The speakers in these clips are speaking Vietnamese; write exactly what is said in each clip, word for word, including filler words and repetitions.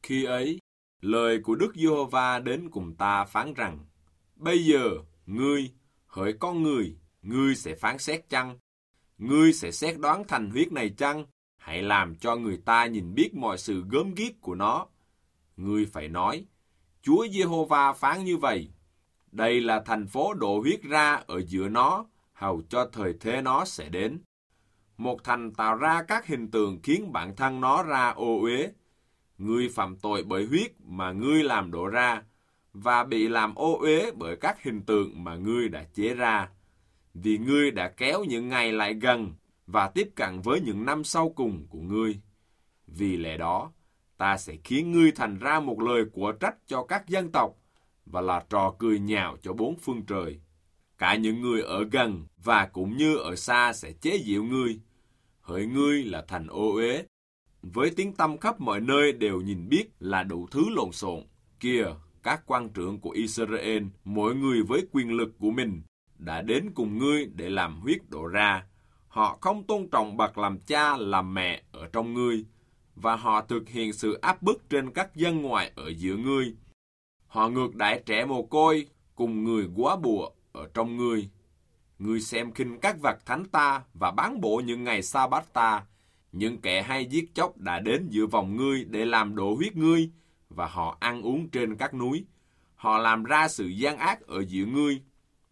Khi ấy, lời của Đức Giê-hô-va đến cùng ta phán rằng: Bây giờ, ngươi, hỡi con người, ngươi sẽ phán xét chăng? Ngươi sẽ xét đoán thành huyết này chăng? Hãy làm cho người ta nhìn biết mọi sự gớm ghiếc của nó. Ngươi phải nói: Chúa Giê-hô-va phán như vậy: Đây là thành phố đổ huyết ra ở giữa nó, hầu cho thời thế nó sẽ đến. Một thành tạo ra các hình tượng khiến bản thân nó ra ô uế. Ngươi phạm tội bởi huyết mà ngươi làm đổ ra, và bị làm ô uế bởi các hình tượng mà ngươi đã chế ra. Vì ngươi đã kéo những ngày lại gần và tiếp cận với những năm sau cùng của ngươi. Vì lẽ đó, ta sẽ khiến ngươi thành ra một lời của trách cho các dân tộc, và là trò cười nhạo cho bốn phương trời. Cả những người ở gần và cũng như ở xa sẽ chế giễu ngươi. Hỡi ngươi là thành ô uế, với tiếng tăm khắp mọi nơi đều nhìn biết là đủ thứ lộn xộn. Kìa, các quan trưởng của Israel, mỗi người với quyền lực của mình, đã đến cùng ngươi để làm huyết đổ ra. Họ không tôn trọng bậc làm cha làm mẹ ở trong ngươi, và họ thực hiện sự áp bức trên các dân ngoại ở giữa ngươi. Họ ngược đãi trẻ mồ côi cùng người góa bùa ở trong ngươi. Ngươi xem khinh các vật thánh ta và bán bổ những ngày sa bát ta. Những kẻ hay giết chóc đã đến giữa vòng ngươi để làm đổ huyết ngươi, và họ ăn uống trên các núi. Họ làm ra sự gian ác ở giữa ngươi.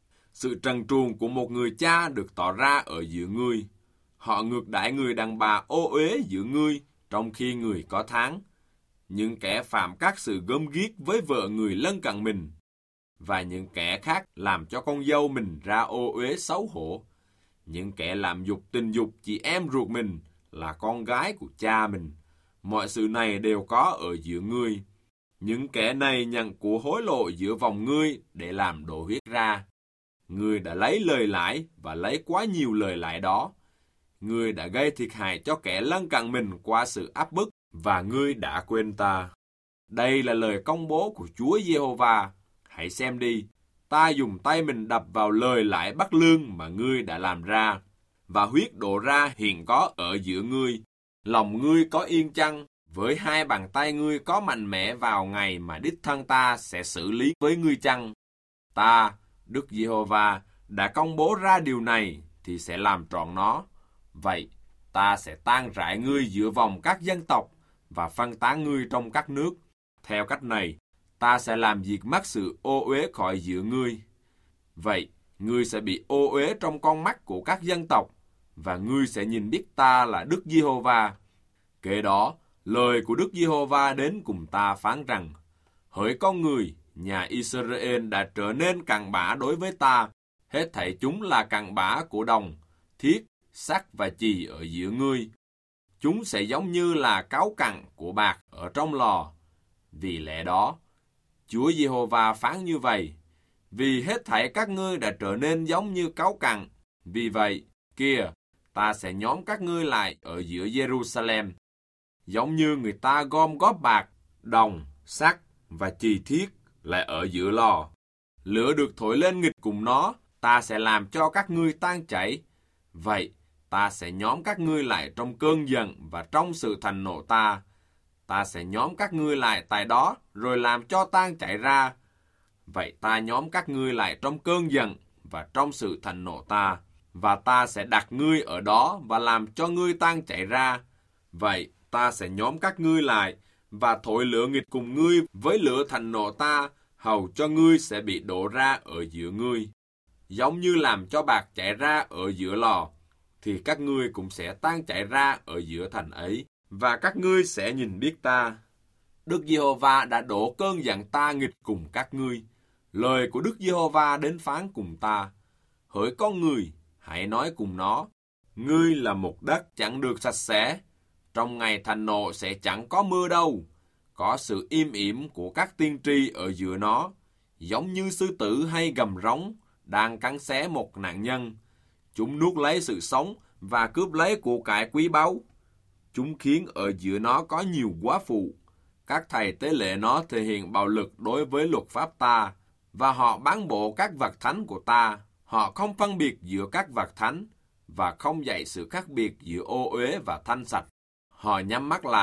Sự trần truồng của một người cha được tỏ ra ở giữa ngươi. Họ ngược đãi người đàn bà ô uế giữa ngươi, trong khi người có tháng. Những kẻ phạm các sự gớm ghiếc với vợ người lân cận mình, và những kẻ khác làm cho con dâu mình ra ô uế xấu hổ. Những kẻ làm dục tình dục chị em ruột mình, là con gái của cha mình. Mọi sự này đều có ở giữa ngươi. Những kẻ này nhận của hối lộ giữa vòng ngươi để làm đổ huyết ra. Ngươi đã lấy lời lãi và lấy quá nhiều lời lãi đó. Ngươi đã gây thiệt hại cho kẻ lân cận mình qua sự áp bức, và ngươi đã quên ta. Đây là lời công bố của Chúa Giê-hô-va. Hãy xem đi, ta dùng tay mình đập vào lời lãi bất lương mà ngươi đã làm ra, và huyết đổ ra hiện có ở giữa ngươi. Lòng ngươi có yên chăng? Với hai bàn tay ngươi có mạnh mẽ vào ngày mà đích thân ta sẽ xử lý với ngươi chăng? Ta, Đức Giê-hô-va, đã công bố ra điều này thì sẽ làm trọn nó. Vậy, ta sẽ tan rải ngươi giữa vòng các dân tộc và phân tán ngươi trong các nước. Theo cách này, ta sẽ làm diệt mất sự ô uế khỏi giữa ngươi. Vậy, ngươi sẽ bị ô uế trong con mắt của các dân tộc, và ngươi sẽ nhìn biết ta là Đức Giê-hô-va. Kế đó, lời của Đức Giê-hô-va đến cùng ta phán rằng: Hỡi con người, nhà Israel đã trở nên cặn bã đối với ta. Hết thảy chúng là cặn bã của đồng, thiết, sắt và chì ở giữa ngươi. Chúng sẽ giống như là cáu cặn của bạc ở trong lò. Vì lẽ đó, Chúa Giê-hô-va phán như vậy: Vì hết thảy các ngươi đã trở nên giống như cáu cặn. Vì vậy, kìa, ta sẽ nhóm các ngươi lại ở giữa Jerusalem, giống như người ta gom góp bạc, đồng, sắt và chì thiết lại ở giữa lò. Lửa được thổi lên nghịch cùng nó, ta sẽ làm cho các ngươi tan chảy. Vậy, ta sẽ nhóm các ngươi lại trong cơn giận và trong sự thành nộ ta. Ta sẽ nhóm các ngươi lại tại đó, rồi làm cho tan chảy ra. Vậy ta nhóm các ngươi lại trong cơn giận và trong sự thành nộ ta, và ta sẽ đặt ngươi ở đó và làm cho ngươi tan chảy ra. Vậy ta sẽ nhóm các ngươi lại và thổi lửa nghịch cùng ngươi với lửa thành nộ ta, hầu cho ngươi sẽ bị đổ ra ở giữa ngươi. Giống như làm cho bạc chảy ra ở giữa lò, thì các ngươi cũng sẽ tan chảy ra ở giữa thành ấy, và các ngươi sẽ nhìn biết ta. Đức Giê-hô-va đã đổ cơn giận ta nghịch cùng các ngươi. Lời của Đức Giê-hô-va đến phán cùng ta: Hỡi con người, hãy nói cùng nó: Ngươi là một đất chẳng được sạch sẽ. Trong ngày thành nộ sẽ chẳng có mưa đâu. Có sự im ỉm của các tiên tri ở giữa nó, giống như sư tử hay gầm rống đang cắn xé một nạn nhân. Chúng nuốt lấy sự sống và cướp lấy của cải quý báu. Chúng khiến ở giữa nó có nhiều quá phụ. Các thầy tế lễ nó thể hiện bạo lực đối với luật pháp ta, và họ bán bộ các vật thánh của ta. Họ không phân biệt giữa các vật thánh, và không dạy sự khác biệt giữa ô uế và thanh sạch. Họ nhắm mắt lại,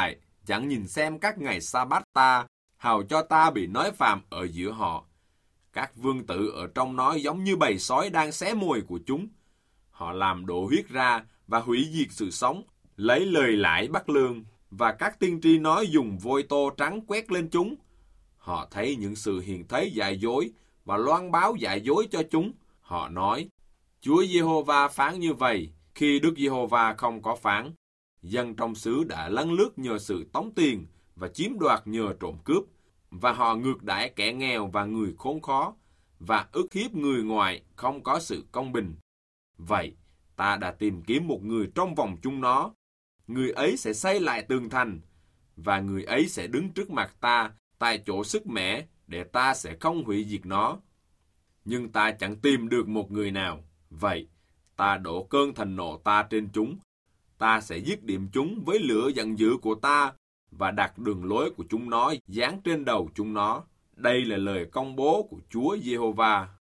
chẳng nhìn xem các ngày sa-bát ta, hầu cho ta bị nói phạm ở giữa họ. Các vương tử ở trong nó giống như bầy sói đang xé mồi của chúng. Họ làm đổ huyết ra và hủy diệt sự sống, lấy lời lãi bắt lương, và các tiên tri nói dùng vôi tô trắng quét lên chúng. Họ thấy những sự hiền thấy dại dối và loan báo dại dối cho chúng. Họ nói, Chúa Giê-hô-va phán như vậy, khi Đức Giê-hô-va không có phán. Dân trong xứ đã lấn lướt nhờ sự tống tiền và chiếm đoạt nhờ trộm cướp, và họ ngược đãi kẻ nghèo và người khốn khó, và ức hiếp người ngoài không có sự công bình. Vậy, ta đã tìm kiếm một người trong vòng chúng nó. Người ấy sẽ xây lại tường thành, và người ấy sẽ đứng trước mặt ta tại chỗ sức mẻ, để ta sẽ không hủy diệt nó. Nhưng ta chẳng tìm được một người nào. Vậy, ta đổ cơn thịnh nộ ta trên chúng. Ta sẽ dứt điểm chúng với lửa giận dữ của ta, và đặt đường lối của chúng nó dán trên đầu chúng nó. Đây là lời công bố của Chúa Giê-hô-va.